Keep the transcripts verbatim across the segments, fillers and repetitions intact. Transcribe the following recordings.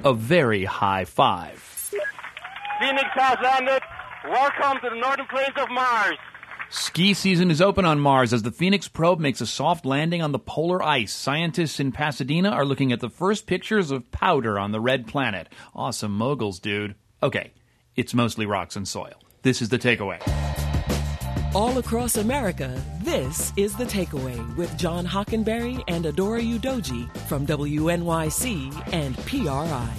a very high five. Phoenix has landed. Welcome to the northern plains of Mars. Ski season is open on Mars as the Phoenix probe makes a soft landing on the polar ice. Scientists in Pasadena are looking at the first pictures of powder on the red planet. Awesome moguls, dude. Okay, it's mostly rocks and soil. This is The Takeaway. All across America, this is The Takeaway with John Hockenberry and Adora Udoji from W N Y C and P R I.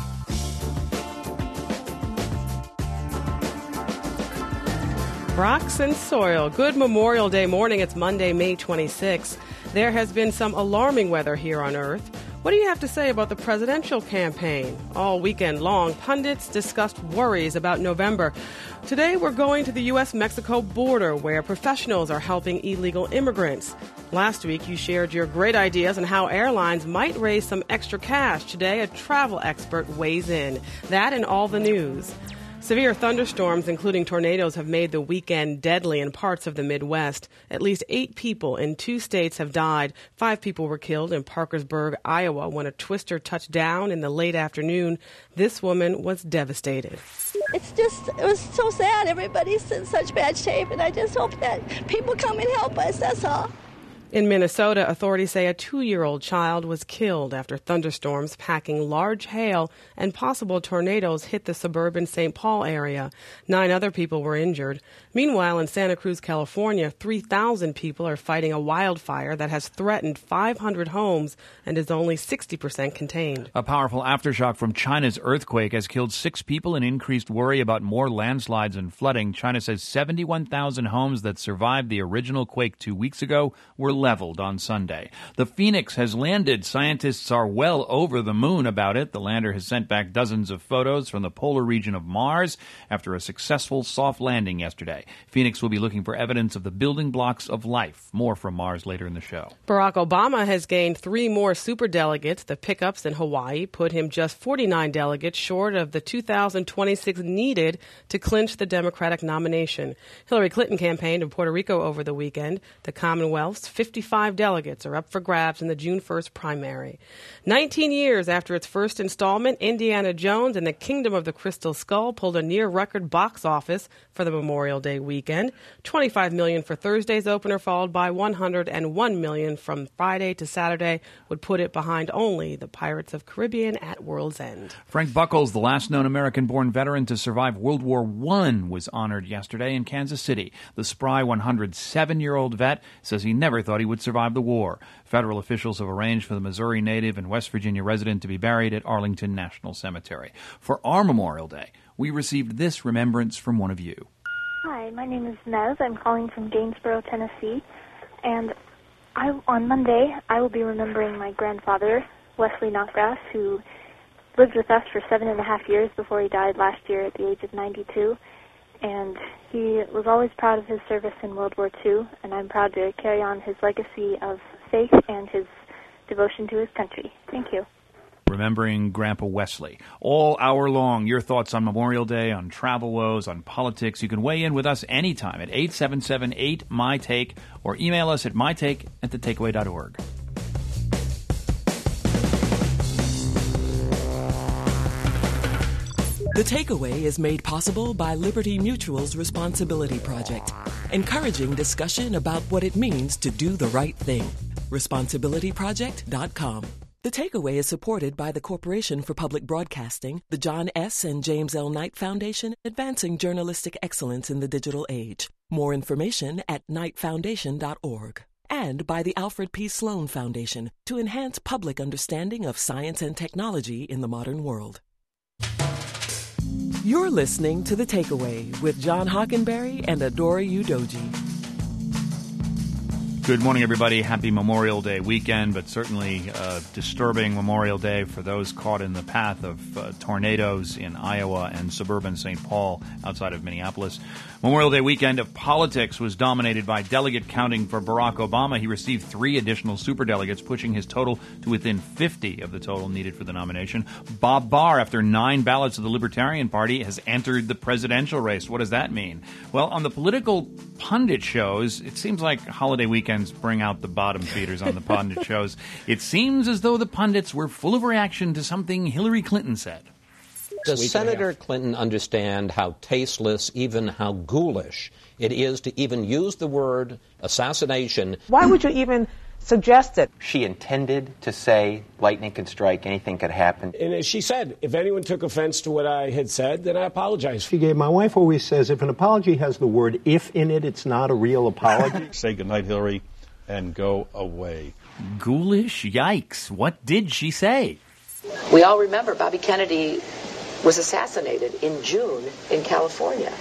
Rocks and soil. Good Memorial Day morning. It's Monday, May twenty-sixth. There has been some alarming weather here on Earth. What do you have to say about the presidential campaign? All weekend long, pundits discussed worries about November. Today, we're going to the U S Mexico border, where professionals are helping illegal immigrants. Last week, you shared your great ideas on how airlines might raise some extra cash. Today, a travel expert weighs in. That and all the news. Severe thunderstorms, including tornadoes, have made the weekend deadly in parts of the Midwest. At least eight people in two states have died. Five people were killed in Parkersburg, Iowa, when a twister touched down in the late afternoon. This woman was devastated. It's just, it was so sad. Everybody's in such bad shape, and I just hope that people come and help us, that's all. In Minnesota, authorities say a two-year-old child was killed after thunderstorms packing large hail and possible tornadoes hit the suburban Saint Paul area. Nine other people were injured. Meanwhile, in Santa Cruz, California, three thousand people are fighting a wildfire that has threatened five hundred homes and is only sixty percent contained. A powerful aftershock from China's earthquake has killed six people and increased worry about more landslides and flooding. China says seventy-one thousand homes that survived the original quake two weeks ago were leveled on Sunday. The Phoenix has landed. Scientists are well over the moon about it. The lander has sent back dozens of photos from the polar region of Mars after a successful soft landing yesterday. Phoenix will be looking for evidence of the building blocks of life. More from Mars later in the show. Barack Obama has gained three more superdelegates. The pickups in Hawaii put him just forty-nine delegates short of the two thousand twenty-six needed to clinch the Democratic nomination. Hillary Clinton campaigned in Puerto Rico over the weekend. The Commonwealth's fifty-five delegates are up for grabs in the June first primary. nineteen years after its first installment, Indiana Jones and the Kingdom of the Crystal Skull pulled a near-record box office for the Memorial Day weekend. twenty-five million dollars for Thursday's opener, followed by one hundred one million dollars from Friday to Saturday, would put it behind only the Pirates of Caribbean at World's End. Frank Buckles, the last known American-born veteran to survive World War One, was honored yesterday in Kansas City. The spry one hundred seven-year-old vet says he never thought he would survive the war. Federal officials have arranged for the Missouri native and West Virginia resident to be buried at Arlington National Cemetery. For our Memorial Day, we received this remembrance from one of you. Hi, my name is Nez. I'm calling from Gainesboro, Tennessee. And I, on Monday, I will be remembering my grandfather, Wesley Knockgrass, who lived with us for seven and a half years before he died last year at the age of ninety-two. And he was always proud of his service in World War Two, and I'm proud to carry on his legacy of faith and his devotion to his country. Thank you. Remembering Grandpa Wesley. All hour long, your thoughts on Memorial Day, on travel woes, on politics. You can weigh in with us anytime at eight seven seven eight M Y Take or email us at mytake at the takeaway dot org. The Takeaway is made possible by Liberty Mutual's Responsibility Project, encouraging discussion about what it means to do the right thing. responsibility project dot com. The Takeaway is supported by the Corporation for Public Broadcasting, the John S. and James L. Knight Foundation, advancing journalistic excellence in the digital age. More information at knight foundation dot org. And by the Alfred P. Sloan Foundation, to enhance public understanding of science and technology in the modern world. You're listening to The Takeaway with John Hockenberry and Adora Udoji. Good morning, everybody. Happy Memorial Day weekend, but certainly uh, disturbing Memorial Day for those caught in the path of uh, tornadoes in Iowa and suburban Saint Paul outside of Minneapolis. Memorial Day weekend of politics was dominated by delegate counting for Barack Obama. He received three additional superdelegates, pushing his total to within fifty of the total needed for the nomination. Bob Barr, after nine ballots of the Libertarian Party, has entered the presidential race. What does that mean? Well, on the political pundit shows, it seems like holiday weekends bring out the bottom feeders on the pundit shows. It seems as though the pundits were full of reaction to something Hillary Clinton said. Does week Senator and a half. Clinton understand how tasteless, even how ghoulish it is to even use the word assassination? Why would you even suggest it? She intended to say lightning could strike, anything could happen. And as she said, if anyone took offense to what I had said, then I apologize. She gave, my wife always says, if an apology has the word if in it, it's not a real apology. Say goodnight, Hillary, and go away. Ghoulish? Yikes. What did she say? We all remember Bobby Kennedy was assassinated in June in California.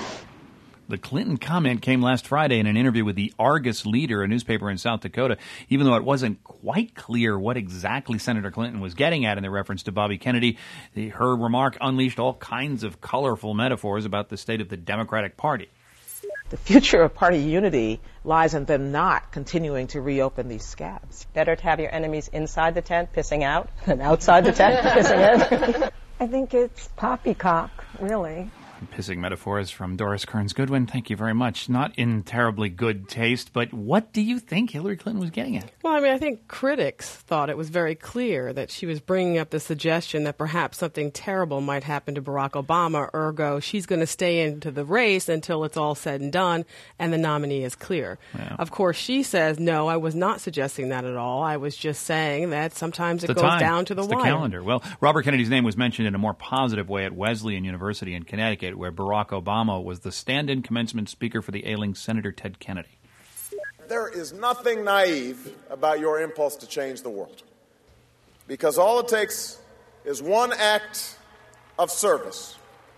The Clinton comment came last Friday in an interview with the Argus Leader, a newspaper in South Dakota, even though it wasn't quite clear what exactly Senator Clinton was getting at in the reference to Bobby Kennedy. The, her remark unleashed all kinds of colorful metaphors about the state of the Democratic Party. The future of party unity lies in them not continuing to reopen these scabs. Better to have your enemies inside the tent pissing out than outside the tent pissing in. I think it's poppycock, really. Pissing metaphors from Doris Kearns Goodwin. Thank you very much. Not in terribly good taste, but what do you think Hillary Clinton was getting at? Well, I mean, I think critics thought it was very clear that she was bringing up the suggestion that perhaps something terrible might happen to Barack Obama, ergo she's going to stay into the race until it's all said and done and the nominee is clear. Yeah. Of course, she says, no, I was not suggesting that at all. I was just saying that sometimes it goes time. down to the it's wire. the calendar. Well, Robert Kennedy's name was mentioned in a more positive way at Wesleyan University in Connecticut, where Barack Obama was the stand-in commencement speaker for the ailing Senator Ted Kennedy. There is nothing naive about your impulse to change the world, because all it takes is one act of service,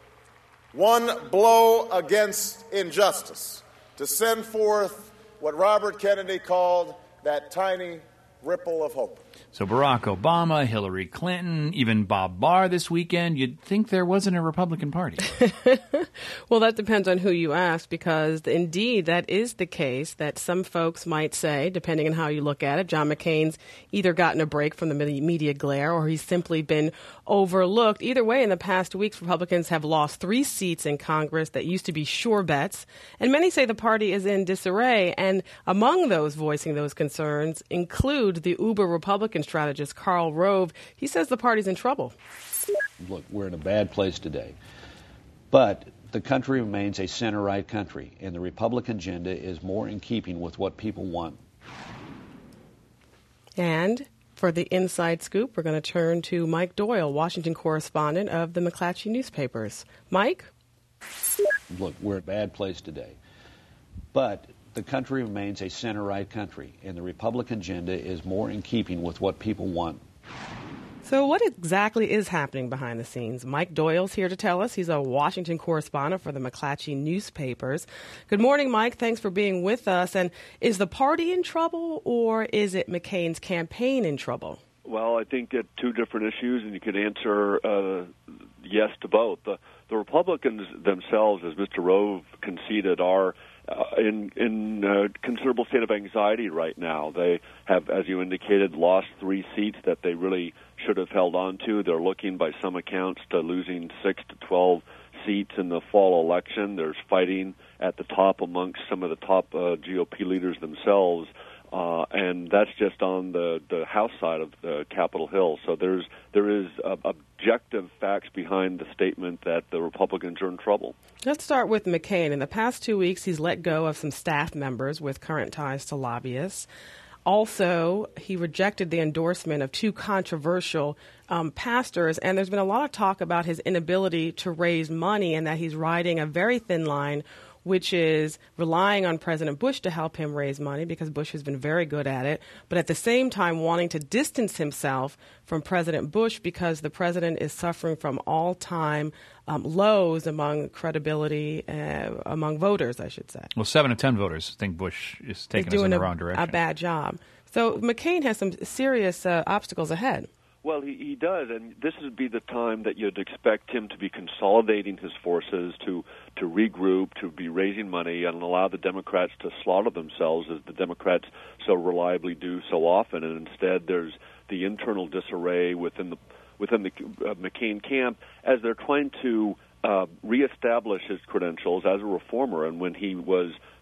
one blow against injustice, to send forth what Robert Kennedy called that tiny ripple of hope. So Barack Obama, Hillary Clinton, even Bob Barr this weekend, you'd think there wasn't a Republican Party. Well, that depends on who you ask, because indeed that is the case that some folks might say, depending on how you look at it, John McCain's either gotten a break from the media glare or he's simply been overlooked. Either way, in the past weeks, Republicans have lost three seats in Congress that used to be sure bets, and many say the party is in disarray. And among those voicing those concerns include the uber Republican strategist Karl Rove. He says the party's in trouble. Look, we're in a bad place today, but the country remains a center-right country, and the Republican agenda is more in keeping with what people want. And for the inside scoop, we're going to turn to Mike Doyle, Washington correspondent of the McClatchy newspapers. Mike? Look, we're in a bad place today, but the country remains a center-right country, and the Republican agenda is more in keeping with what people want. So what exactly is happening behind the scenes? Mike Doyle's here to tell us. He's a Washington correspondent for the McClatchy newspapers. Good morning, Mike. Thanks for being with us. And is the party in trouble, or is it McCain's campaign in trouble? Well, I think it's two different issues, and you could answer uh, yes to both. The, the Republicans themselves, as Mister Rove conceded, are Uh, in in a considerable state of anxiety right now. They have, as you indicated, lost three seats that they really should have held on to. They're looking, by some accounts, to losing six to twelve seats in the fall election. There's fighting at the top amongst some of the top uh, G O P leaders themselves. Uh, and that's just on the, the House side of the Capitol Hill. So there's there is uh, objective facts behind the statement that the Republicans are in trouble. Let's start with McCain. In the past two weeks, he's let go of some staff members with current ties to lobbyists. Also, he rejected the endorsement of two controversial um, pastors, and there's been a lot of talk about his inability to raise money and that he's riding a very thin line, which is relying on President Bush to help him raise money because Bush has been very good at it, but at the same time wanting to distance himself from President Bush because the president is suffering from all-time um, lows among credibility, uh, among voters, I should say. Well, seven of ten voters think Bush is taking us in the a, wrong direction. a bad job. So McCain has some serious uh, obstacles ahead. Well, he, he does, and this would be the time that you'd expect him to be consolidating his forces, to, to regroup, to be raising money, and allow the Democrats to slaughter themselves, as the Democrats so reliably do so often. And instead, there's the internal disarray within the within the uh, McCain camp as they're trying to uh, reestablish his credentials as a reformer. And when he was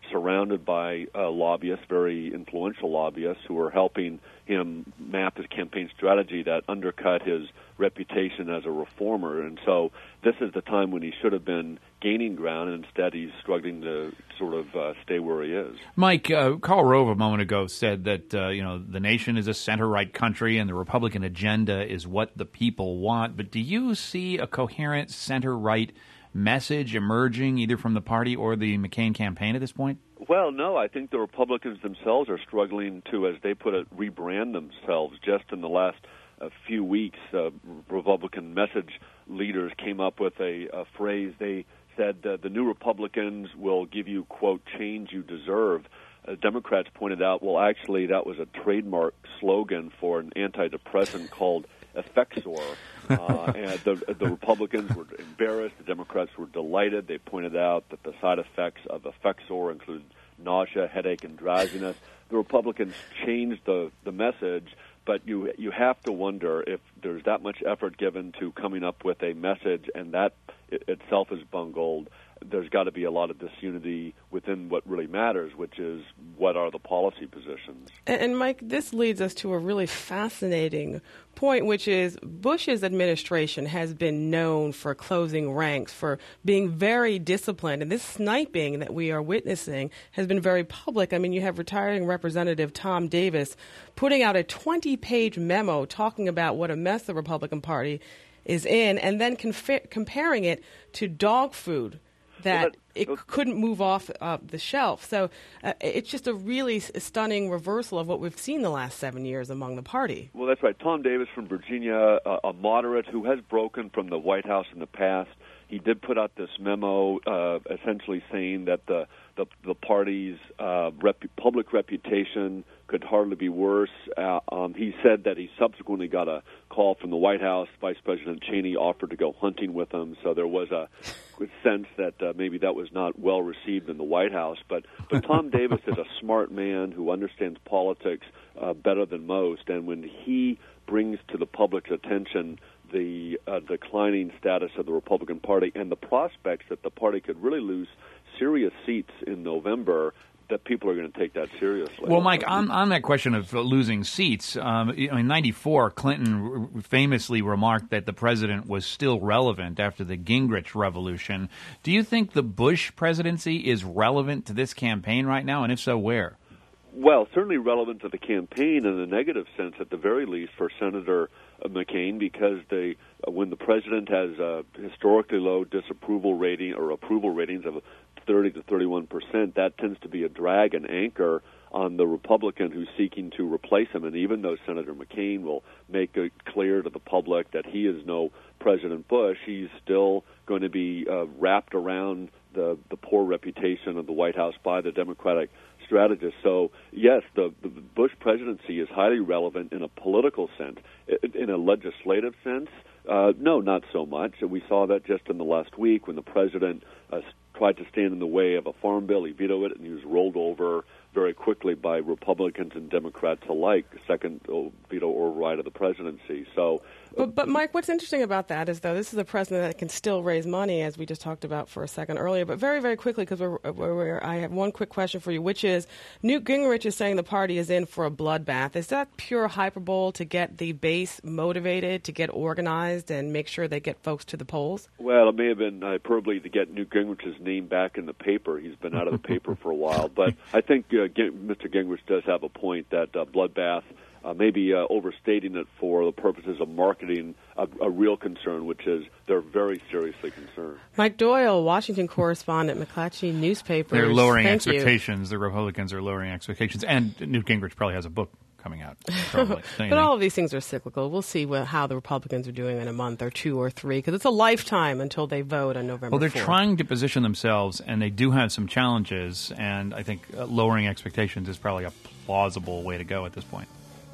surrounded by uh, lobbyists, very influential lobbyists, who are helping him map his campaign strategy that undercut his reputation as a reformer. And so this is the time when he should have been gaining ground, and instead he's struggling to sort of uh, stay where he is. Mike, uh, Karl Rove a moment ago said that uh, you know the nation is a center-right country and the Republican agenda is what the people want. But do you see a coherent center-right message emerging either from the party or the McCain campaign at this point? Well, no, I think the Republicans themselves are struggling to, as they put it, rebrand themselves. Just in the last uh, few weeks, uh, Republican message leaders came up with a, a phrase. They said uh, the new Republicans will give you, quote, change you deserve. Uh, Democrats pointed out, well, actually, that was a trademark slogan for an antidepressant called Effexor. Uh, and the, the Republicans were embarrassed. The Democrats were delighted. They pointed out that the side effects of Effexor included nausea, headache, and drowsiness. The Republicans changed the, the message, but you you have to wonder if there's that much effort given to coming up with a message and that it, itself is bungled. There's got to be a lot of disunity within what really matters, which is what are the policy positions. And, and Mike, this leads us to a really fascinating point, which is Bush's administration has been known for closing ranks, for being very disciplined. And this sniping that we are witnessing has been very public. I mean, you have retiring Representative Tom Davis putting out a twenty-page memo talking about what a mess the Republican Party is in, and then conf- comparing it to dog food that, well, that it uh, couldn't move off uh, the shelf. So uh, it's just a really stunning reversal of what we've seen the last seven years among the party. Well, that's right. Tom Davis from Virginia, uh, a moderate who has broken from the White House in the past. He did put out this memo uh, essentially saying that the the, the party's uh, rep- public reputation could hardly be worse. Uh, um, he said that he subsequently got a call from the White House. Vice President Cheney offered to go hunting with him, so there was a sense that uh, maybe that was not well received in the White House. But, but Tom Davis is a smart man who understands politics uh, better than most, and when he brings to the public's attention the uh, declining status of the Republican Party and the prospects that the party could really lose serious seats in November, that people are going to take that seriously. Well, Mike, on, on that question of losing seats, um, in ninety-four, Clinton r- famously remarked that the president was still relevant after the Gingrich revolution. Do you think the Bush presidency is relevant to this campaign right now, and if so, where? Well, certainly relevant to the campaign in a negative sense, at the very least, for Senator McCain, because they, when the president has a historically low disapproval rating or approval ratings of thirty to thirty-one percent, that tends to be a drag and anchor on the Republican who's seeking to replace him. And even though Senator McCain will make it clear to the public that he is no President Bush, he's still going to be uh, wrapped around the, the poor reputation of the White House by the Democratic strategist. So, yes, the, the Bush presidency is highly relevant in a political sense. In a legislative sense, uh, no, not so much. We saw that just in the last week when the president uh, tried to stand in the way of a farm bill. He vetoed it, and he was rolled over very quickly by Republicans and Democrats alike, second veto override of the presidency. So, But, but Mike, what's interesting about that is, though, this is a president that can still raise money, as we just talked about for a second earlier. But very, very quickly, because we're, we're, we're, I have one quick question for you, which is, Newt Gingrich is saying the party is in for a bloodbath. Is that pure hyperbole to get the base motivated, to get organized, and make sure they get folks to the polls? Well, it may have been hyperbole to get Newt Gingrich's name back in the paper. He's been out of the paper for a while. But I think uh, Mister Gingrich does have a point that uh, bloodbath, Uh, maybe uh, overstating it for the purposes of marketing a, a real concern, which is they're very seriously concerned. Mike Doyle, Washington correspondent, McClatchy Newspapers. They're lowering Thank expectations. You. The Republicans are lowering expectations. And Newt Gingrich probably has a book coming out. Probably. But all of these things are cyclical. We'll see what, how the Republicans are doing in a month or two or three, because it's a lifetime until they vote on November Well, they're fourth. trying to position themselves, and they do have some challenges, and I think uh, lowering expectations is probably a plausible way to go at this point.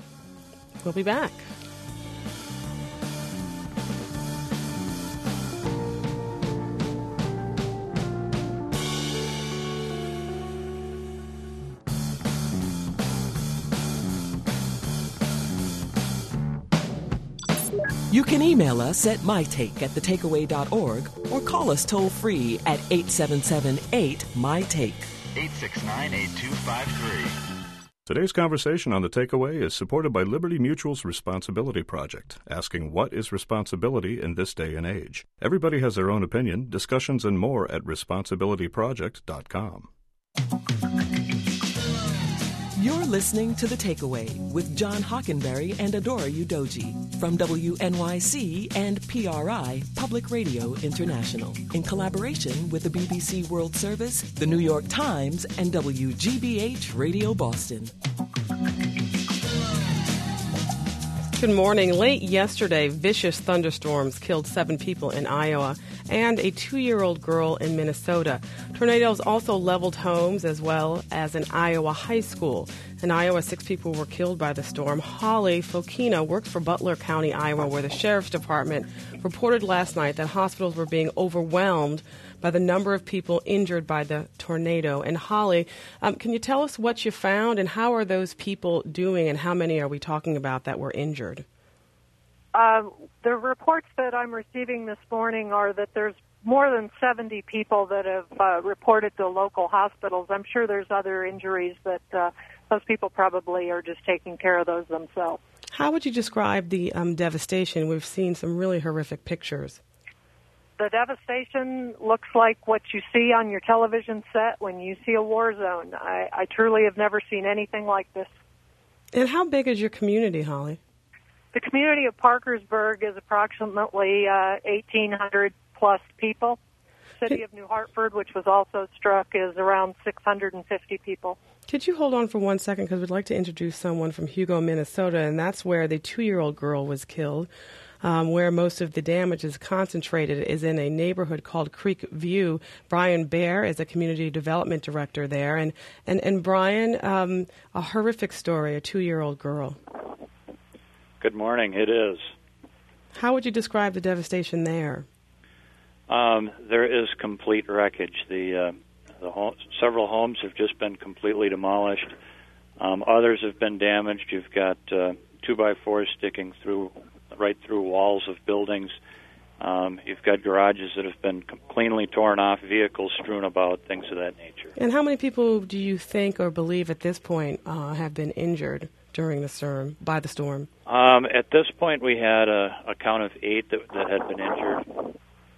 We'll be back. You can email us at mytake at the takeaway dot org or call us toll free at eight seven seven eight my take. eight six nine, eight two five three. Today's conversation on The Takeaway is supported by Liberty Mutual's Responsibility Project, asking what is responsibility in this day and age. Everybody has their own opinion. Discussions and more at responsibility project dot com. You're listening to The Takeaway with John Hockenberry and Adora Udoji from W N Y C and P R I, Public Radio International, in collaboration with the B B C World Service, the New York Times, and W G B H Radio Boston. Good morning. Late yesterday, vicious thunderstorms killed seven people in Iowa and a two-year-old girl in Minnesota. Tornadoes also leveled homes as well as an Iowa high school. In Iowa, six people were killed by the storm. Holly Fokina works for Butler County, Iowa, where the sheriff's department reported last night that hospitals were being overwhelmed by the number of people injured by the tornado. And Holly, um, can you tell us what you found and how are those people doing and how many are we talking about that were injured? Uh, the reports that I'm receiving this morning are that there's more than seventy people that have uh, reported to local hospitals. I'm sure there's other injuries that uh, those people probably are just taking care of those themselves. How would you describe the um, devastation? We've seen some really horrific pictures. The devastation looks like what you see on your television set when you see a war zone. I, I truly have never seen anything like this. And how big is your community, Holly? The community of Parkersburg is approximately uh, eighteen hundred plus people. City of New Hartford, which was also struck, is around six hundred fifty people. Could you hold on for one second because we'd like to introduce someone from Hugo, Minnesota, and that's where the two-year-old girl was killed. Um, where most of the damage is concentrated is in a neighborhood called Creek View. Brian Baer is a community development director there. And, and, and Brian, um, a horrific story, a two-year-old girl. Good morning. It is. How would you describe the devastation there? Um, there is complete wreckage. The, uh, the home, several homes have just been completely demolished. Um, others have been damaged. You've got uh, two-by-fours sticking through right through walls of buildings. Um, you've got garages that have been cleanly torn off, vehicles strewn about, things of that nature. And how many people do you think or believe at this point uh, have been injured during the storm, by the storm? Um, at this point, we had a, a count of eight that, that had been injured.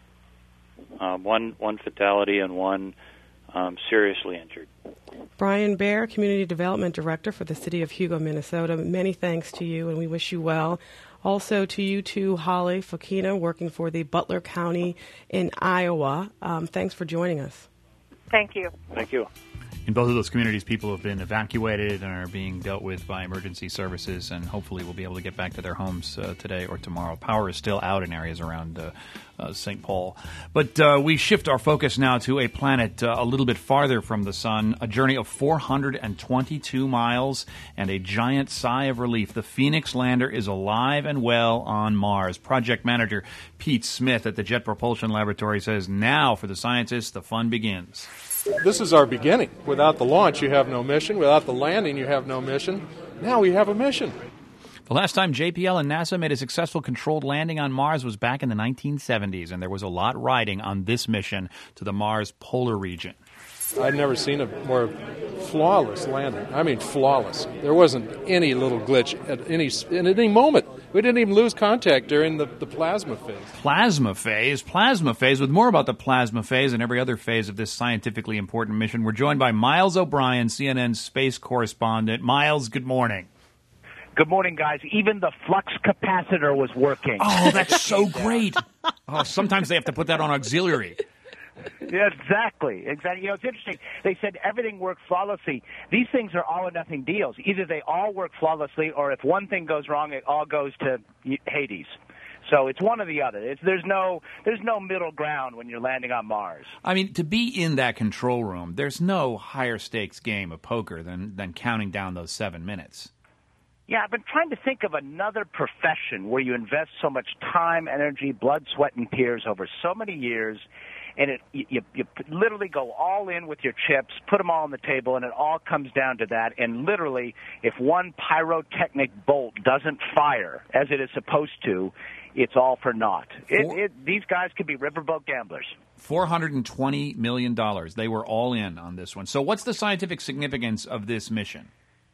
Um, one, one fatality and one um, seriously injured. Brian Baer, Community Development Director for the City of Hugo, Minnesota. Many thanks to you, and we wish you well. Also to you too, Holly Fokina, working for the Butler County in Iowa. Um, thanks for joining us. Thank you. Thank you. In both of those communities, people have been evacuated and are being dealt with by emergency services, and hopefully will be able to get back to their homes uh, today or tomorrow. Power is still out in areas around uh, uh, Saint Paul. But uh, we shift our focus now to a planet uh, a little bit farther from the sun, a journey of four hundred twenty-two miles and a giant sigh of relief. The Phoenix lander is alive and well on Mars. Project manager Pete Smith at the Jet Propulsion Laboratory says now for the scientists, the fun begins. This is our beginning. Without the launch, you have no mission. Without the landing, you have no mission. Now we have a mission. The last time J P L and NASA made a successful controlled landing on Mars was back in the nineteen seventies, and there was a lot riding on this mission to the Mars polar region. I've never seen a more flawless landing. I mean, flawless. There wasn't any little glitch at any in any moment. We didn't even lose contact during the, the plasma phase. Plasma phase? Plasma phase. With more about the plasma phase and every other phase of this scientifically important mission, we're joined by Miles O'Brien, C N N's space correspondent. Miles, good morning. Good morning, guys. Even the flux capacitor was working. Oh, that's so great. Oh, sometimes they have to put that on auxiliary. Yeah, exactly. Exactly. You know, it's interesting. They said everything worked flawlessly. These things are all or nothing deals. Either they all work flawlessly, or if one thing goes wrong, it all goes to Hades. So it's one or the other. It's, there's no there's no middle ground when you're landing on Mars. I mean, to be in that control room, there's no higher stakes game of poker than, than counting down those seven minutes. Yeah, I've been trying to think of another profession where you invest so much time, energy, blood, sweat, and tears over so many years, and it you, you literally go all in with your chips, put them all on the table, and it all comes down to that. And literally, if one pyrotechnic bolt doesn't fire as it is supposed to, it's all for naught. It, it, these guys could be riverboat gamblers. four hundred twenty million dollars. They were all in on this one. So what's the scientific significance of this mission?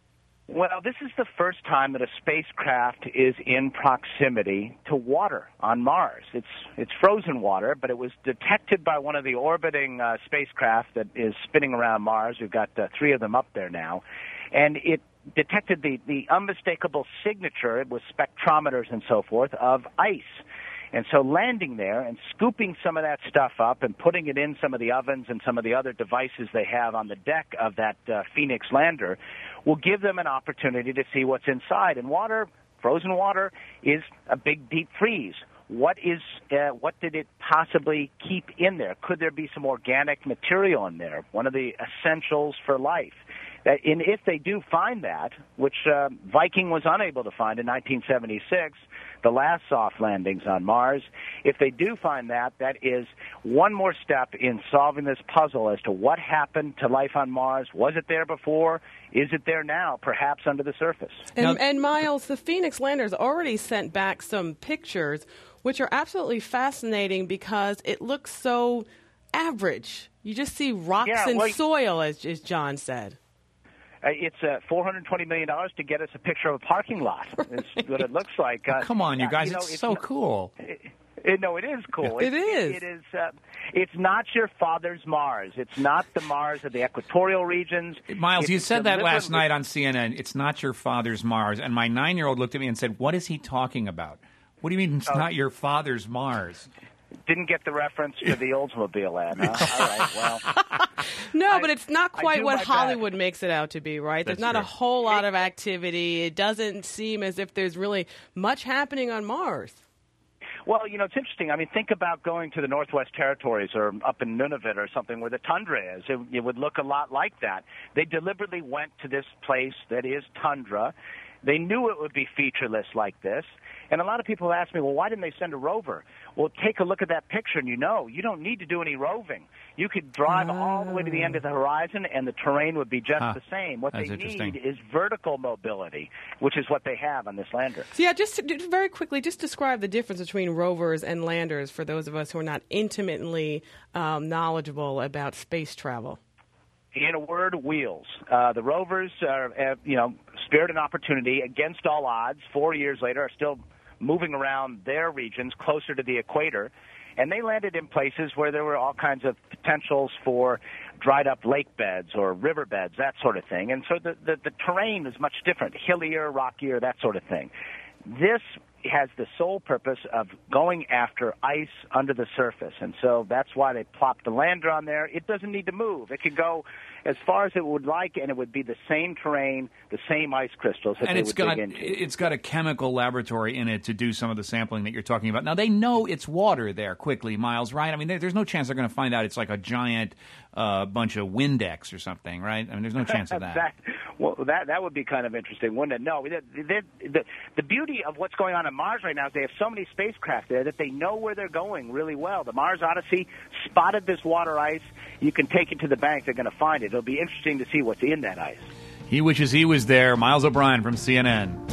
Well, this is the first time that a spacecraft is in proximity to water on Mars. It's it's frozen water, but it was detected by one of the orbiting uh, spacecraft that is spinning around Mars. We've got uh, three of them up there now. And it detected the, the unmistakable signature with spectrometers and so forth of ice. And so landing there and scooping some of that stuff up and putting it in some of the ovens and some of the other devices they have on the deck of that uh, Phoenix lander will give them an opportunity to see what's inside. And water, frozen water, is a big deep freeze. What is uh, what did it possibly keep in there? Could there be some organic material in there? One of the essentials for life. That in, if they do find that, which uh, Viking was unable to find in nineteen seventy-six, the last soft landings on Mars, if they do find that, that is one more step in solving this puzzle as to what happened to life on Mars. Was it there before? Is it there now, perhaps under the surface? And, now, and Miles, the Phoenix landers already sent back some pictures, which are absolutely fascinating because it looks so average. You just see rocks yeah, and well, soil, as, as John said. Uh, it's uh, four hundred twenty million dollars to get us a picture of a parking lot. It's what it looks like. Uh, oh, come on, you guys. You know, it's, it's so not, cool. It, it, no, it is cool. It, it is. It, it is. Uh, it's not your father's Mars. It's not the Mars of the equatorial regions. Miles, it's you said that last deliberately- night on C N N. It's not your father's Mars. And my nine-year-old looked at me and said, what is he talking about? What do you mean it's Oh. not your father's Mars? Didn't get the reference to the Oldsmobile ad, huh? All right, well. No, I- but it's not I quite do what my best. Hollywood makes it out to be, right? There's That's not a true. whole lot of activity. It doesn't seem as if there's really much happening on Mars. Well, you know, it's interesting. I mean, think about going to the Northwest Territories or up in Nunavut or something where the tundra is. It, it would look a lot like that. They deliberately went to this place that is tundra. They knew it would be featureless like this. And a lot of people ask me, well, why didn't they send a rover? Well, take a look at that picture and you know, you don't need to do any roving. You could drive oh. all the way to the end of the horizon and the terrain would be just huh. the same. What That's they interesting. need is vertical mobility, which is what they have on this lander. So yeah, just, just very quickly, just describe the difference between rovers and landers for those of us who are not intimately um, knowledgeable about space travel. In a word, wheels. Uh, the rovers are, have, you know, Spirit and Opportunity, against all odds, four years later, are still moving around their regions closer to the equator. And they landed in places where there were all kinds of potentials for dried up lake beds or river beds, that sort of thing. And so the, the, the terrain is much different, hillier, rockier, that sort of thing. This has the sole purpose of going after ice under the surface. And so that's why they plopped the lander on there. It doesn't need to move. It could go as far as it would like, and it would be the same terrain, the same ice crystals that And they it's would got dig into. it's got a chemical laboratory in it to do some of the sampling that you're talking about. Now, they know it's water there quickly, Miles, right? I mean, there, there's no chance they're going to find out it's like a giant uh, bunch of Windex or something, right? I mean, there's no chance of that. that well, that that would be kind of interesting, wouldn't it? No, the, the, the, the beauty of what's going on on Mars right now is they have so many spacecraft there that they know where they're going really well. The Mars Odyssey spotted this water ice. You can take it to the bank. They're going to find it. It'll be interesting to see what's in that ice. He wishes he was there. Miles O'Brien from C N N.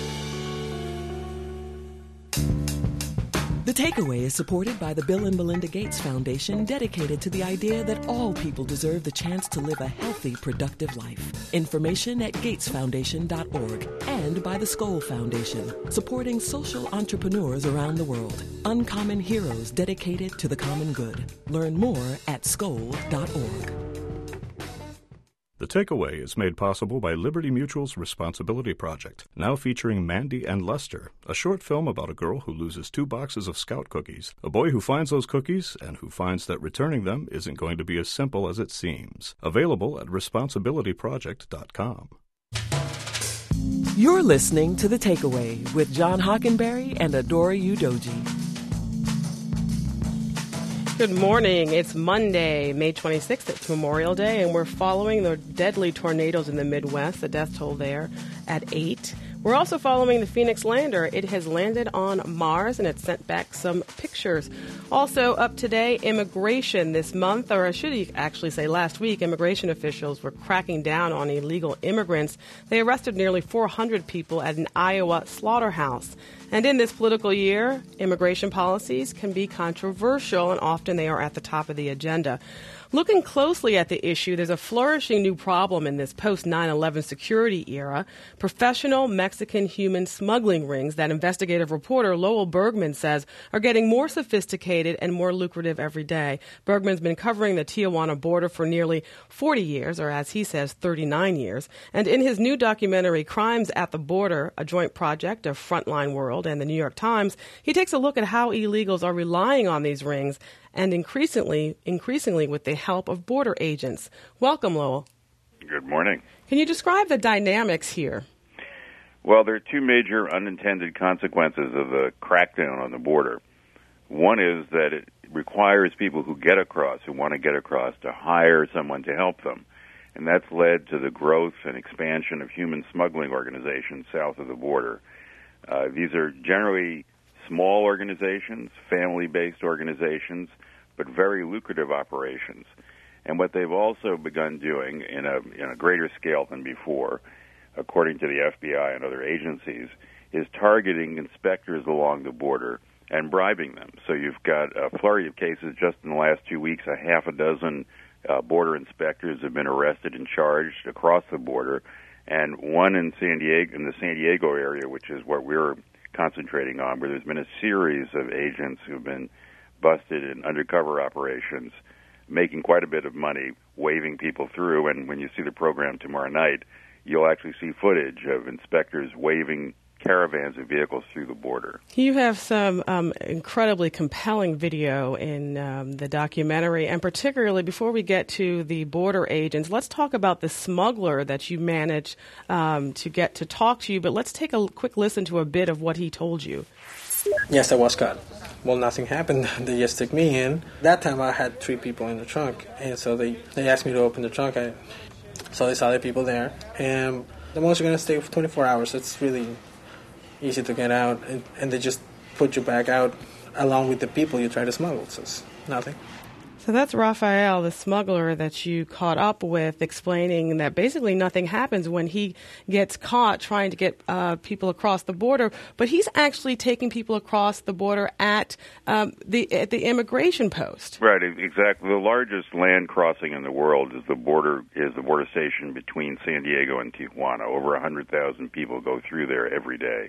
The Takeaway is supported by the Bill and Melinda Gates Foundation, dedicated to the idea that all people deserve the chance to live a healthy, productive life. Information at gates foundation dot org. And by the Skoll Foundation, supporting social entrepreneurs around the world. Uncommon heroes dedicated to the common good. Learn more at skoll dot org. The Takeaway is made possible by Liberty Mutual's Responsibility Project, now featuring Mandy and Lester, a short film about a girl who loses two boxes of Scout cookies, a boy who finds those cookies, and who finds that returning them isn't going to be as simple as it seems. Available at responsibility project dot com. You're listening to The Takeaway with John Hockenberry and Adora Udoji. Good morning. It's Monday, May twenty-sixth. It's Memorial Day, and we're following the deadly tornadoes in the Midwest. The death toll there at eight. We're also following the Phoenix lander. It has landed on Mars, and it sent back some pictures. Also up today, immigration this month, or I should actually say last week, immigration officials were cracking down on illegal immigrants. They arrested nearly four hundred people at an Iowa slaughterhouse. And in this political year, immigration policies can be controversial, and often they are at the top of the agenda. Looking closely at the issue, there's a flourishing new problem in this post nine eleven security era. Professional Mexican human smuggling rings that investigative reporter Lowell Bergman says are getting more sophisticated and more lucrative every day. Bergman's been covering the Tijuana border for nearly forty years, or as he says, thirty-nine years. And in his new documentary, Crimes at the Border, a joint project of Frontline World and the New York Times, he takes a look at how illegals are relying on these rings and increasingly, increasingly with the help of border agents. Welcome, Lowell. Good morning. Can you describe the dynamics here? Well, there are two major unintended consequences of the crackdown on the border. One is that it requires people who get across, who want to get across, to hire someone to help them. And that's led to the growth and expansion of human smuggling organizations south of the border. Uh, these are generally small organizations, family-based organizations, but very lucrative operations. And what they've also begun doing in a, in a greater scale than before, according to the F B I and other agencies, is targeting inspectors along the border and bribing them. So you've got a flurry of cases just in the last two weeks. A half a dozen uh, border inspectors have been arrested and charged across the border, and one in San Diego, in the San Diego area, which is what we're concentrating on, where there's been a series of agents who've been busted in undercover operations, making quite a bit of money, waving people through. And when you see the program tomorrow night, you'll actually see footage of inspectors waving caravans of vehicles through the border. You have some um, incredibly compelling video in um, the documentary, and particularly before we get to the border agents, let's talk about the smuggler that you managed um, to get to talk to you, but let's take a quick listen to a bit of what he told you. Yes, I was caught. Well, nothing happened. They just took me in. That time I had three people in the trunk, and so they, they asked me to open the trunk. I, so they saw the people there, and the most you're going to stay for twenty-four hours. It's really easy to get out, and, and they just put you back out along with the people you try to smuggle. So it's nothing. So that's Rafael, the smuggler that you caught up with, explaining that basically nothing happens when he gets caught trying to get uh, people across the border. But he's actually taking people across the border at um, the at the immigration post. Right, exactly. The largest land crossing in the world is the border is the border station between San Diego and Tijuana. Over one hundred thousand people go through there every day.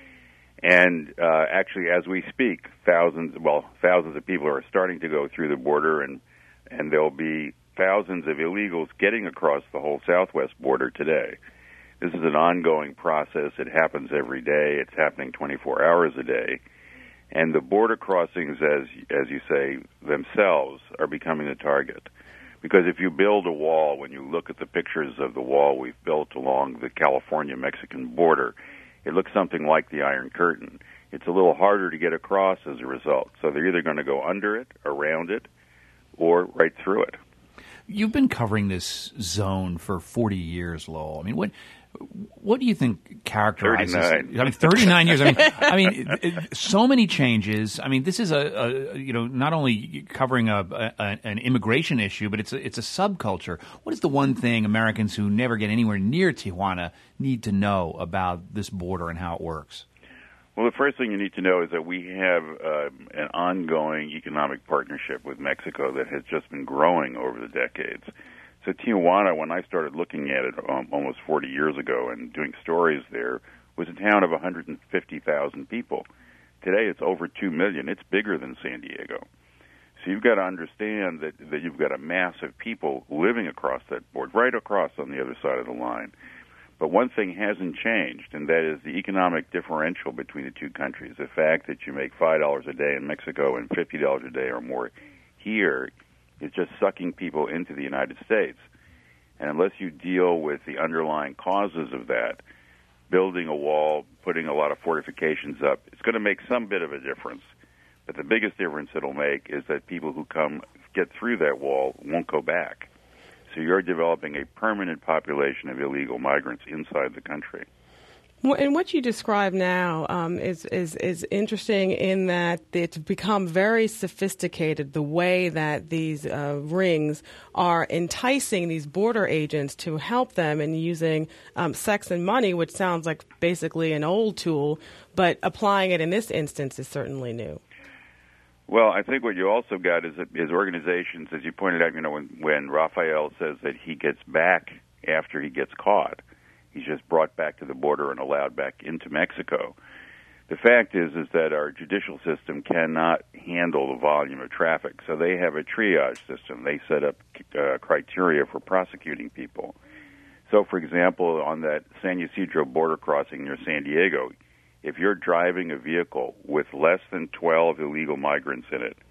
And uh, actually, as we speak, thousands, well, thousands of people are starting to go through the border, and and there'll be thousands of illegals getting across the whole southwest border today. This is an ongoing process. It happens every day. It's happening twenty-four hours a day. And the border crossings, as as you say, themselves are becoming the target. Because if you build a wall, when you look at the pictures of the wall we've built along the California-Mexican border, it looks something like the Iron Curtain. It's a little harder to get across as a result. So they're either going to go under it, around it, or right through it. You've been covering this zone for forty years, Lowell. I mean, what what do you think characterizes? thirty-nine. I mean, thirty-nine years. I mean, I mean, it, it, so many changes. I mean, this is a, a you know not only covering a, a an immigration issue, but it's a, it's a subculture. What is the one thing Americans who never get anywhere near Tijuana need to know about this border and how it works? Well, the first thing you need to know is that we have uh, an ongoing economic partnership with Mexico that has just been growing over the decades. So Tijuana, when I started looking at it um, almost forty years ago and doing stories there, was a town of one hundred fifty thousand people. Today it's over two million. It's bigger than San Diego. So you've got to understand that, that you've got a mass of people living across that border, right across on the other side of the line. But one thing hasn't changed, and that is the economic differential between the two countries. The fact that you make five dollars a day in Mexico and fifty dollars a day or more here is just sucking people into the United States. And unless you deal with the underlying causes of that, building a wall, putting a lot of fortifications up, it's going to make some bit of a difference. But the biggest difference it'll make is that people who come get through that wall won't go back. So you're developing a permanent population of illegal migrants inside the country. And what you describe now um, is, is is interesting in that it's become very sophisticated, the way that these uh, rings are enticing these border agents to help them in using um, sex and money, which sounds like basically an old tool, but applying it in this instance is certainly new. Well, I think what you also got is, is organizations, as you pointed out, you know, when, when Rafael says that he gets back after he gets caught, he's just brought back to the border and allowed back into Mexico. The fact is is that our judicial system cannot handle the volume of traffic, so they have a triage system. They set up uh, criteria for prosecuting people. So, for example, on that San Ysidro border crossing near San Diego, if you're driving a vehicle with less than twelve illegal migrants in it,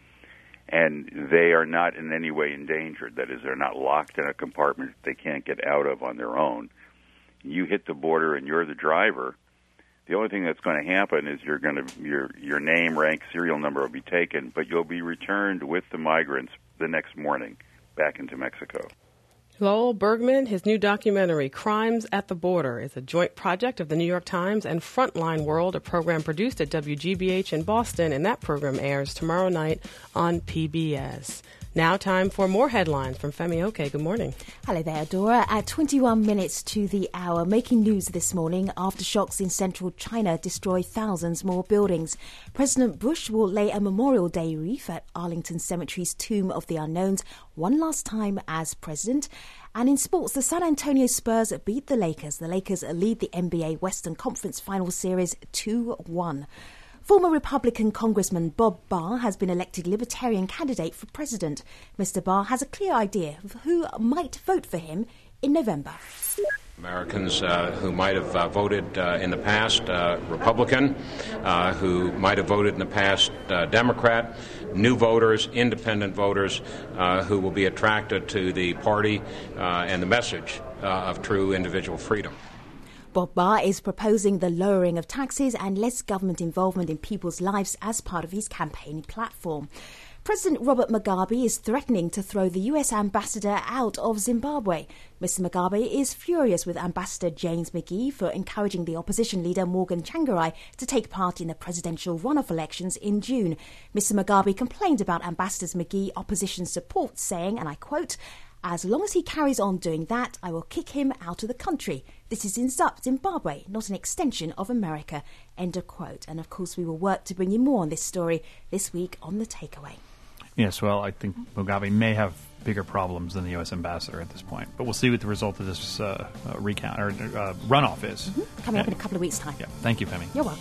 and they are not in any way endangered, that is, they're not locked in a compartment they can't get out of on their own, you hit the border and you're the driver, the only thing that's going to happen is you're going to your your name, rank, serial number will be taken, but you'll be returned with the migrants the next morning back into Mexico. Lowell Bergman, his new documentary, Crimes at the Border, is a joint project of the New York Times and Frontline World, a program produced at W G B H in Boston, and that program airs tomorrow night on P B S. Now time for more headlines from Femi Oke. Good morning. Hello there, Dora. At twenty-one minutes to the hour, making news this morning, aftershocks in central China destroy thousands more buildings. President Bush will lay a Memorial Day wreath at Arlington Cemetery's Tomb of the Unknowns one last time as president. And in sports, the San Antonio Spurs beat the Lakers. The Lakers lead the N B A Western Conference Final Series two one. Former Republican Congressman Bob Barr has been elected Libertarian candidate for president. Mister Barr has a clear idea of who might vote for him in November. Americans uh, who might have uh, voted uh, in the past uh, Republican, uh, who might have voted in the past uh, Democrat, new voters, independent voters uh, who will be attracted to the party uh, and the message uh, of true individual freedom. Bob Barr is proposing the lowering of taxes and less government involvement in people's lives as part of his campaign platform. President Robert Mugabe is threatening to throw the U S ambassador out of Zimbabwe. Mister Mugabe is furious with Ambassador James McGee for encouraging the opposition leader Morgan Tsvangirai to take part in the presidential runoff elections in June. Mister Mugabe complained about Ambassador McGee opposition support, saying, and I quote, "As long as he carries on doing that, I will kick him out of the country. This is in Zimbabwe, not an extension of America." End of quote. And of course, we will work to bring you more on this story this week on The Takeaway. Yes, well, I think Mugabe may have bigger problems than the U S ambassador at this point. But we'll see what the result of this uh, uh, recount or uh, runoff is. Mm-hmm. Coming yeah. up in a couple of weeks' time. Yeah. Thank you, Femi. You're welcome.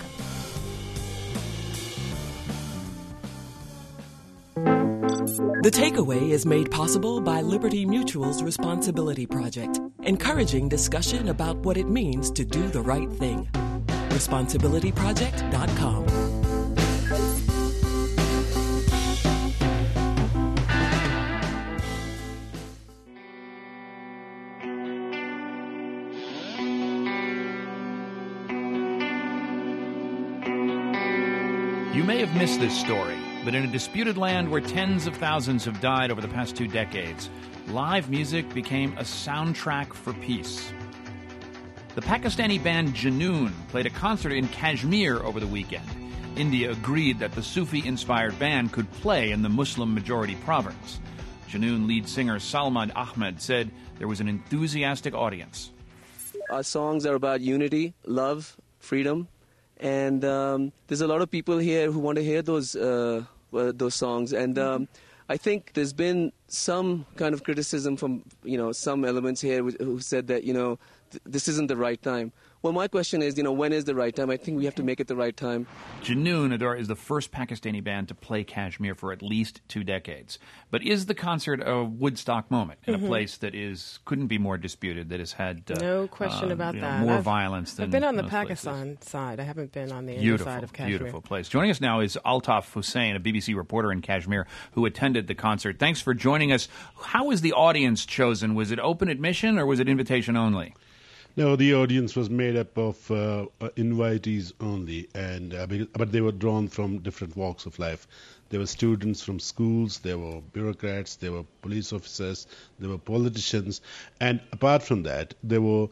The Takeaway is made possible by Liberty Mutual's Responsibility Project, encouraging discussion about what it means to do the right thing. responsibility project dot com. You may have missed this story, but in a disputed land where tens of thousands have died over the past two decades, live music became a soundtrack for peace. The Pakistani band Junoon played a concert in Kashmir over the weekend. India agreed that the Sufi-inspired band could play in the Muslim-majority province. Junoon lead singer Salman Ahmed said there was an enthusiastic audience. Our songs are about unity, love, freedom. And um, there's a lot of people here who want to hear those uh, uh, those songs. And um, I think there's been some kind of criticism from, you know, some elements here who said that, you know, th- this isn't the right time. Well, my question is, you know, when is the right time? I think we have to make it the right time. Junoon, Adar, is the first Pakistani band to play Kashmir for at least two decades. But is the concert a Woodstock moment in mm-hmm. a place that is couldn't be more disputed, that has had uh, no question uh, about you know, that. more I've, violence than I've been on the most Pakistan places. side. I haven't been on the Beautiful, inside of Kashmir. Beautiful place. Joining us now is Altaf Hussain, a B B C reporter in Kashmir who attended the concert. Thanks for joining us. How was the audience chosen? Was it open admission or was it invitation only? No, the audience was made up of uh, invitees only, and uh, but they were drawn from different walks of life. There were students from schools, there were bureaucrats, there were police officers, there were politicians, and apart from that, there were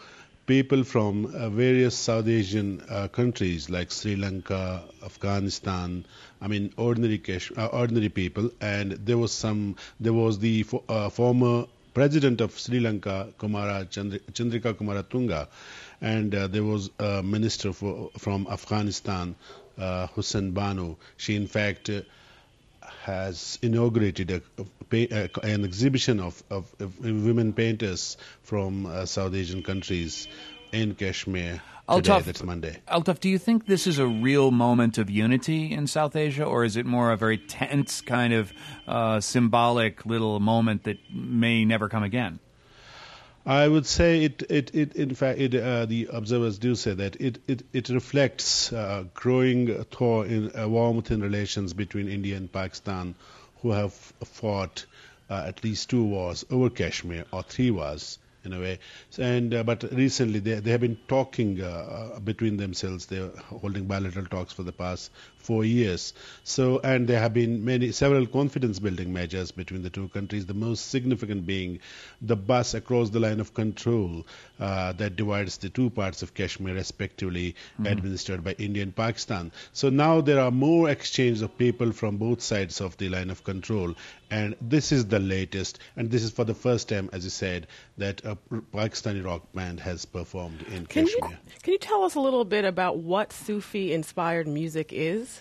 people from uh, various South Asian uh, countries like Sri Lanka, Afghanistan. I mean, ordinary cash, uh, ordinary people, and there was some. There was the fo- uh, former president of Sri Lanka, Kumara Chandri- Chandrika Kumaratunga, and uh, there was a minister for, from Afghanistan, uh, Hussein Banu. She, in fact, uh, has inaugurated a, a, a, an exhibition of, of, of women painters from uh, South Asian countries in Kashmir. Today, Altaf, that's Monday. Altaf, do you think this is a real moment of unity in South Asia, or is it more a very tense kind of uh, symbolic little moment that may never come again? I would say it. It. It. In fact, it, uh, the observers do say that it. It. It reflects uh, growing thaw in uh, warmth in relations between India and Pakistan, who have fought uh, at least two wars over Kashmir, or three wars in a way. And uh, but recently they they have been talking uh, between themselves. They are holding bilateral talks for the past four years. So and there have been many several confidence building measures between the two countries. The most significant being the bus across the line of control uh, that divides the two parts of Kashmir, respectively, mm-hmm. administered by India and Pakistan. So now there are more exchange of people from both sides of the line of control. And this is the latest, and this is for the first time, as you said, that a Pakistani rock band has performed in can Kashmir. You, can you tell us a little bit about what Sufi-inspired music is?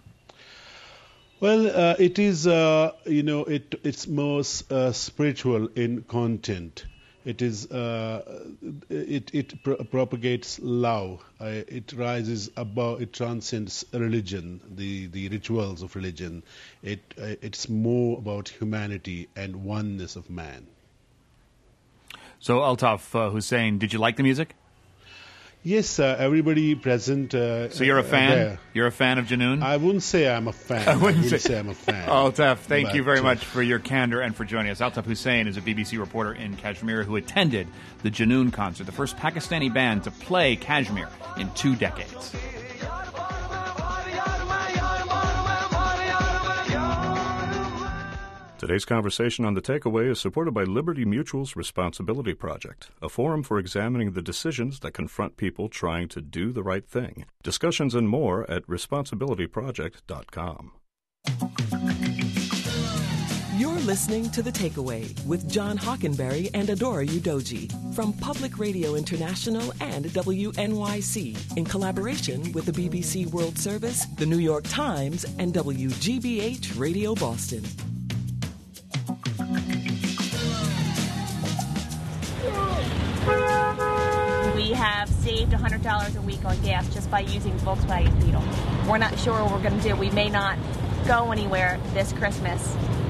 Well, uh, it is, uh, you know, it it's more uh, spiritual in content. It is, uh, it it pro- propagates love. Uh, it rises above. It transcends religion, the, the rituals of religion. It uh, it's more about humanity and oneness of man. So, Altaf uh, Hussain, did you like the music? Yes, uh, everybody present. Uh, so you're a fan? Uh, there. You're a fan of Junoon? I wouldn't say I'm a fan. I wouldn't, I wouldn't say, say I'm a fan. Altaf, thank but, you very uh, much for your candor and for joining us. Altaf Hussain is a B B C reporter in Kashmir who attended the Junoon concert, the first Pakistani band to play Kashmir in two decades. Today's conversation on The Takeaway is supported by Liberty Mutual's Responsibility Project, a forum for examining the decisions that confront people trying to do the right thing. Discussions and more at responsibility project dot com. You're listening to The Takeaway with John Hockenberry and Adora Udoji from Public Radio International and W N Y C in collaboration with the B B C World Service, the New York Times, and W G B H Radio Boston. We have saved one hundred dollars a week on gas just by using Volkswagen Beetle. We're not sure what we're going to do. We may not go anywhere this Christmas.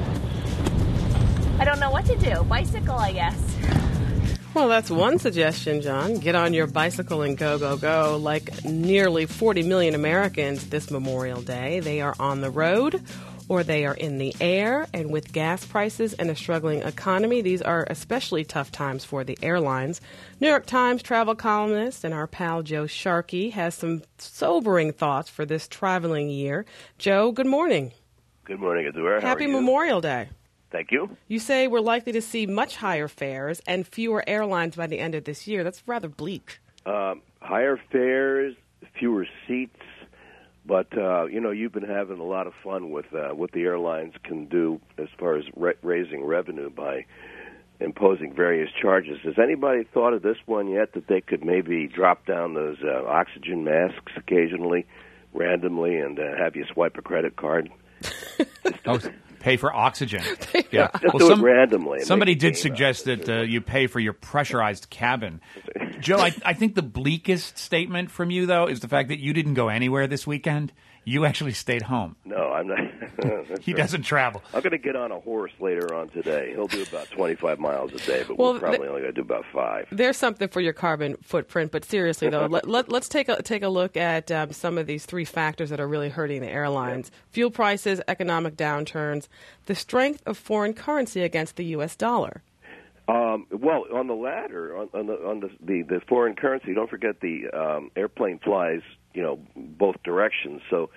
I don't know what to do. Bicycle, I guess. Well, that's one suggestion, John. Get on your bicycle and go, go, go. Like nearly forty million Americans this Memorial Day, they are on the road or they are in the air. And with gas prices and a struggling economy, these are especially tough times for the airlines. New York Times travel columnist and our pal Joe Sharkey has some sobering thoughts for this traveling year. Joe, good morning. Good morning, Adora. How Happy are you? Memorial Day. Thank you. You say we're likely to see much higher fares and fewer airlines by the end of this year. That's rather bleak. Um, higher fares, fewer seats. But, uh, you know, you've been having a lot of fun with uh, what the airlines can do as far as re- raising revenue by imposing various charges. Has anybody thought of this one yet, that they could maybe drop down those uh, oxygen masks occasionally, randomly, and uh, have you swipe a credit card? Oh, pay for oxygen. Yeah, just well, do some, it randomly. Somebody did suggest that uh, you pay for your pressurized cabin. Joe, I, I think the bleakest statement from you, though, is the fact that you didn't go anywhere this weekend. You actually stayed home. No, I'm not. He doesn't travel. I'm going to get on a horse later on today. He'll do about twenty-five miles a day, but well, we're probably th- only going to do about five. There's something for your carbon footprint, but seriously, though, let, let, let's take a, take a look at um, some of these three factors that are really hurting the airlines. Yeah. Fuel prices, economic downturns, the strength of foreign currency against the U S dollar. Um, well, on the latter, on, on, the, on the, the, the foreign currency, don't forget the um, airplane flies, you know, both directions. So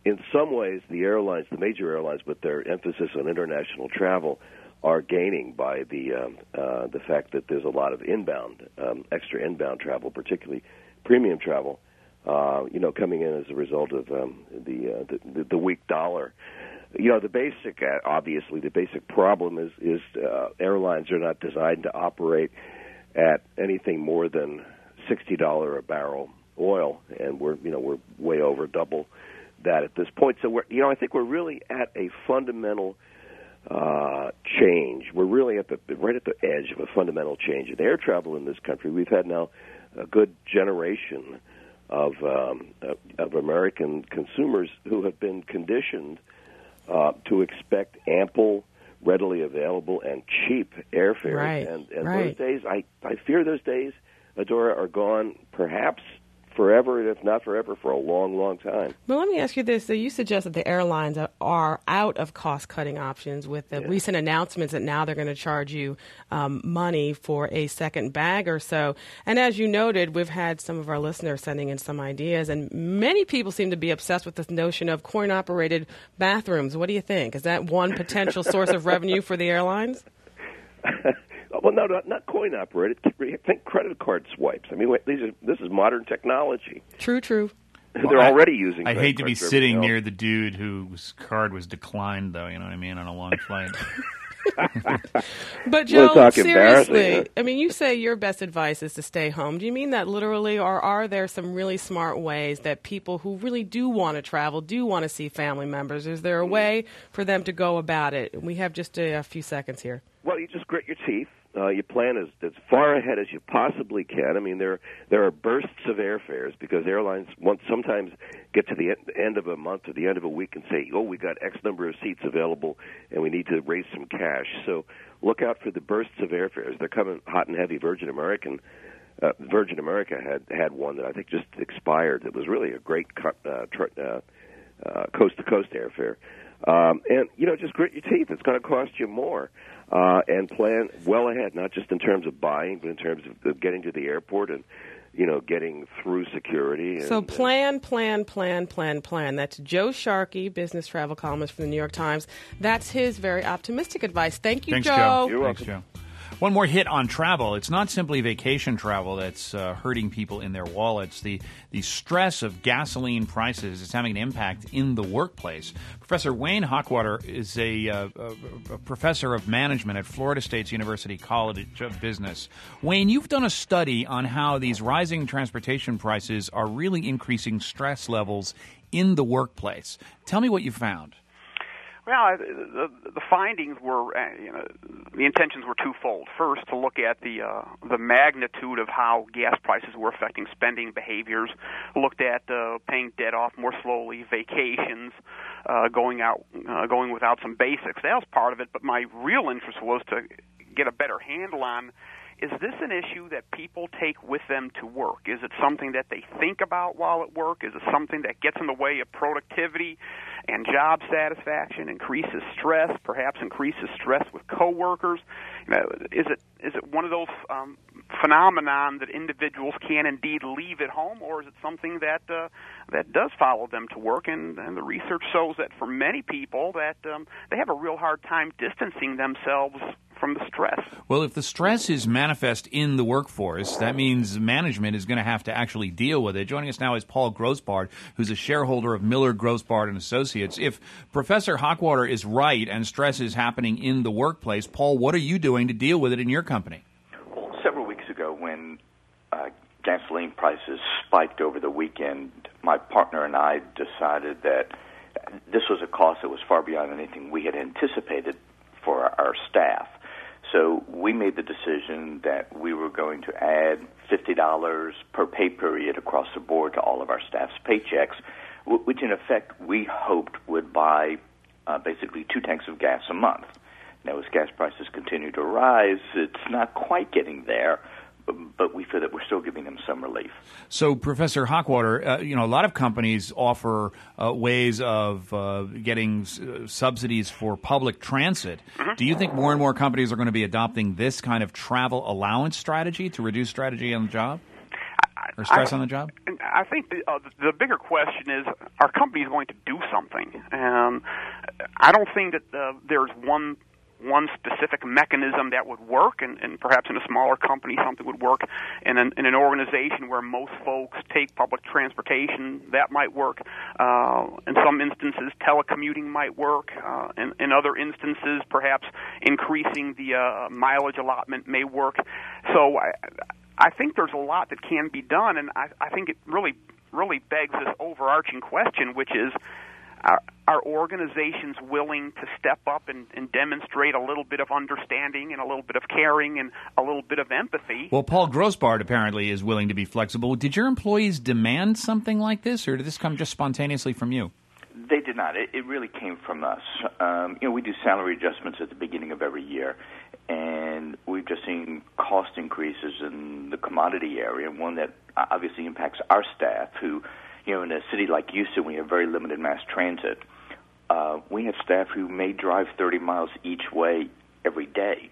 in some ways, the airlines, the major airlines, with their emphasis on international travel, are gaining by the um, uh, the fact that there's a lot of inbound, um, extra inbound travel, particularly premium travel, uh, you know, coming in as a result of um, the, uh, the the weak dollar. You know, the basic, uh, obviously, the basic problem is is uh, airlines are not designed to operate at anything more than sixty dollars a barrel oil, and we're you know we're way over double that at this point. So we're you know I think we're really at a fundamental uh, change. We're really at the right at the edge of a fundamental change in air travel in this country. We've had now a good generation of um, of American consumers who have been conditioned uh, to expect ample, readily available, and cheap airfares. Right. And, and right. those days, I, I fear those days, Adora, are gone perhaps forever, and if not forever, for a long, long time. Well, let me ask you this. So you suggest that the airlines are, are out of cost-cutting options with the yeah. recent announcements that now they're going to charge you um, money for a second bag or so. And as you noted, we've had some of our listeners sending in some ideas, and many people seem to be obsessed with this notion of coin-operated bathrooms. What do you think? Is that one potential source of revenue for the airlines? Well, no, not, not coin operated. Think credit card swipes. I mean, wait, these are, this is modern technology. True, true. They're well, already using. I hate to be sitting else. near the dude whose card was declined, though. You know what I mean, on a long flight. But Joe, well, seriously, huh? I mean, you say your best advice is to stay home. Do you mean that literally, or are there some really smart ways that people who really do want to travel, do want to see family members? Is there a way for them to go about it? We have just a, a few seconds here. Well, you just grit your teeth. Uh, you plan as, as far ahead as you possibly can. I mean, there there are bursts of airfares because airlines want sometimes get to the end, end of a month or the end of a week and say, oh, we got X number of seats available and we need to raise some cash. So look out for the bursts of airfares. They're coming hot and heavy. Virgin American, uh, Virgin America had, had one that I think just expired. It was really a great co- uh, tr- uh, uh, coast-to-coast airfare. Um, and, you know, just grit your teeth. It's going to cost you more. Uh, and plan well ahead, not just in terms of buying, but in terms of, of getting to the airport and, you know, getting through security. And, so plan, plan, plan, plan, plan. That's Joe Sharkey, business travel columnist for the New York Times. That's his very optimistic advice. Thank you, Thanks, Joe. Joe. You're Thanks, welcome. Joe. One more hit on travel. It's not simply vacation travel that's uh, hurting people in their wallets. The the stress of gasoline prices is having an impact in the workplace. Professor Wayne Hochwater is a, uh, a, a professor of management at Florida State's University College of Business. Wayne, you've done a study on how these rising transportation prices are really increasing stress levels in the workplace. Tell me what you found. Well, the, the findings were, you know, the intentions were twofold. First, to look at the uh, the magnitude of how gas prices were affecting spending behaviors. Looked at uh, paying debt off more slowly, vacations, uh, going out, uh, going without some basics. That was part of it. But my real interest was to get a better handle on: is this an issue that people take with them to work? Is it something that they think about while at work? Is it something that gets in the way of productivity and job satisfaction, increases stress, perhaps increases stress with coworkers? You know, is it is it one of those um, phenomenon that individuals can indeed leave at home, or is it something that uh, that does follow them to work? And, and the research shows that for many people that um, they have a real hard time distancing themselves from the stress. Well, if the stress is manifest in the workforce, that means management is going to have to actually deal with it. Joining us now is Paul Grossbard, who's a shareholder of Miller, Grossbard and Associates. If Professor Hochwater is right and stress is happening in the workplace, Paul, what are you doing to deal with it in your company? Well, several weeks ago when uh, gasoline prices spiked over the weekend, my partner and I decided that this was a cost that was far beyond anything we had anticipated for our staff. So we made the decision that we were going to add fifty dollars per pay period across the board to all of our staff's paychecks, which in effect we hoped would buy uh, basically two tanks of gas a month. Now, as gas prices continue to rise, it's not quite getting there, but we feel that we're still giving them some relief. So, Professor Hochwater, uh, you know, a lot of companies offer uh, ways of uh, getting s- subsidies for public transit. Mm-hmm. Do you think more and more companies are going to be adopting this kind of travel allowance strategy to reduce strategy on the job? I, or stress I, on the job? I think the, uh, the bigger question is, are companies going to do something? And I don't think that uh, there's one one specific mechanism that would work, and, and perhaps in a smaller company something would work. In an, in an organization where most folks take public transportation, that might work. Uh, in some instances, telecommuting might work. Uh, in, in other instances, perhaps increasing the uh, mileage allotment may work. So I, I think there's a lot that can be done, and I, I think it really, really begs this overarching question, which is, Are, are organizations willing to step up and, and demonstrate a little bit of understanding and a little bit of caring and a little bit of empathy? Well, Paul Grossbard apparently is willing to be flexible. Did your employees demand something like this, or did this come just spontaneously from you? They did not. It, it really came from us. Um, you know, we do salary adjustments at the beginning of every year, and we've just seen cost increases in the commodity area, one that obviously impacts our staff who, you know, in a city like Houston, we have very limited mass transit. Uh, we have staff who may drive thirty miles each way every day.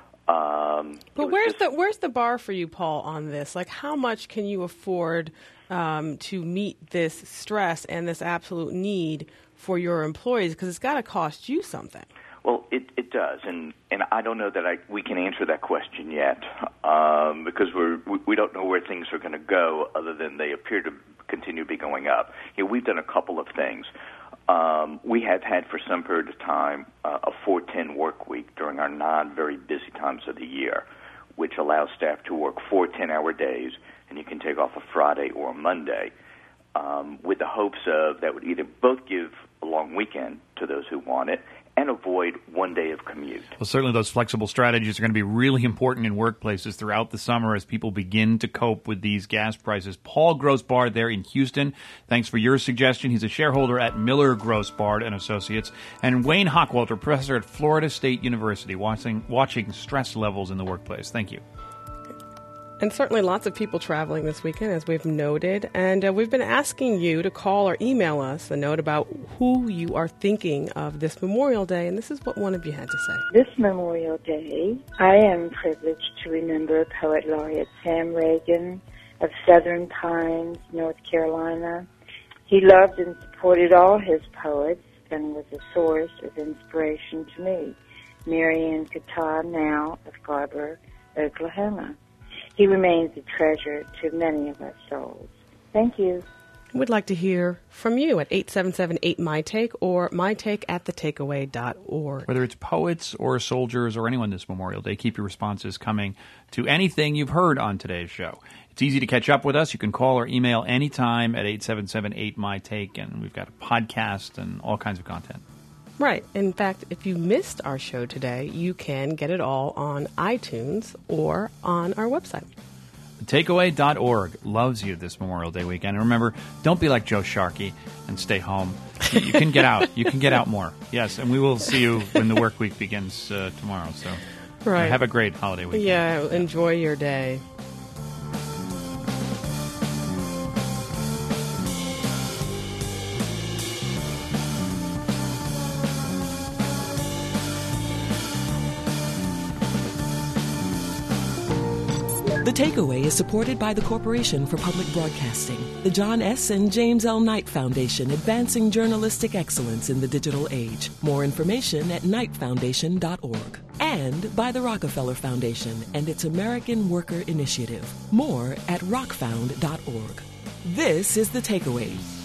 Um, but where's just, the where's the bar for you, Paul, on this? Like, how much can you afford um, to meet this stress and this absolute need for your employees? Because it's got to cost you something. Well, it, it does, and, and I don't know that I, we can answer that question yet um, because we're, we, we don't know where things are going to go other than they appear to continue to be going up. You know, we've done a couple of things. Um, we have had for some period of time uh, a four ten work week during our non-very busy times of the year, which allows staff to work four ten-hour days, and you can take off a Friday or a Monday, um, with the hopes of that would either both give a long weekend to those who want it and avoid one day of commute. Well, certainly those flexible strategies are going to be really important in workplaces throughout the summer as people begin to cope with these gas prices. Paul Grossbard there in Houston, thanks for your suggestion. He's a shareholder at Miller Grossbard and Associates. And Wayne Hockwalter, professor at Florida State University, watching, watching stress levels in the workplace. Thank you. And certainly lots of people traveling this weekend, as we've noted. And uh, we've been asking you to call or email us a note about who you are thinking of this Memorial Day. And this is what one of you had to say. This Memorial Day, I am privileged to remember Poet Laureate Sam Reagan of Southern Pines, North Carolina. He loved and supported all his poets and was a source of inspiration to me. Marianne Katah, now of Garber, Oklahoma. He remains a treasure to many of us souls. Thank you. We'd like to hear from you at eight seven seven eight M Y Take or my take at the takeaway dot org. Whether it's poets or soldiers or anyone this Memorial Day, keep your responses coming to anything you've heard on today's show. It's easy to catch up with us. You can call or email anytime at eight seven seven eight M Y Take, and we've got a podcast and all kinds of content. Right. In fact, if you missed our show today, you can get it all on iTunes or on our website. the takeaway dot org loves you this Memorial Day weekend. And remember, don't be like Joe Sharkey and stay home. You can get out. You can get out more. Yes, and we will see you when the work week begins uh, tomorrow. So right. Have a great holiday weekend. Yeah, enjoy your day. The Takeaway is supported by the Corporation for Public Broadcasting, the John S. and James L. Knight Foundation, advancing journalistic excellence in the digital age. More information at knight foundation dot org. And by the Rockefeller Foundation and its American Worker Initiative. More at rock found dot org. This is The Takeaway.